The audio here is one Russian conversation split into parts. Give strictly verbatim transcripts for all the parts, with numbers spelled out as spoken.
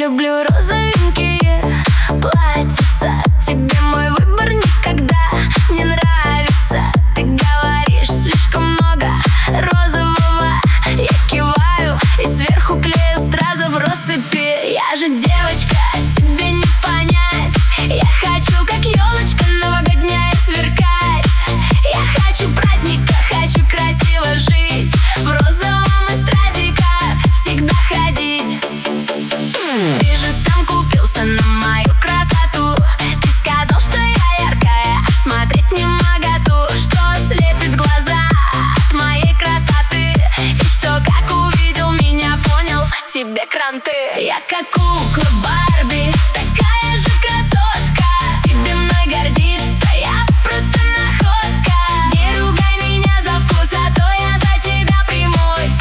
люблю розовенькие платьица. Тебе мой выбор никогда не нравится. Ты говоришь слишком много розового. Я киваю и сверху клею стразы в россыпи. Я же девочка, тебе не понять. Я хочу, как елочка новогодняя, сверкать. Я хочу праздника, хочу красиво жить. В розовом из стразика всегда ходить. Ты же сам купился на мою красоту. Ты сказал, что я яркая, аж смотреть не моготу. Что слепит глаза от моей красоты. И что, как увидел меня, понял, тебе кранты. Я как кукла Барби, такая же красотка. Тебе мной гордиться, я просто находка. Не ругай меня за вкус, а то я за тебя примусь.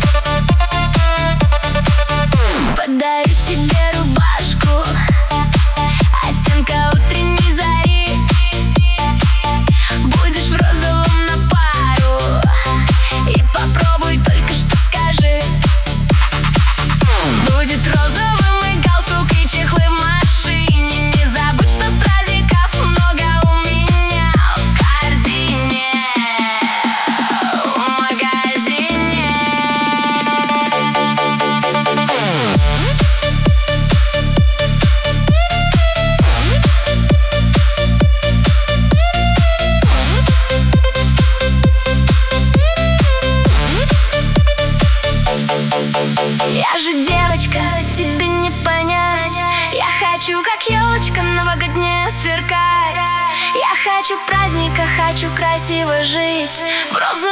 Подарю тебе рубашку оттенка утренней зари. Будешь в розовом на пару. И попробуй, только что скажи. Будет розовым и галстук, и чехлы в машине. Не забудь, что стразиков много у меня в корзине, в магазине. Я же девочка, тебе не понять. Я хочу, как елочка новогодняя, сверкать. Я хочу праздника, хочу красиво жить. В розовом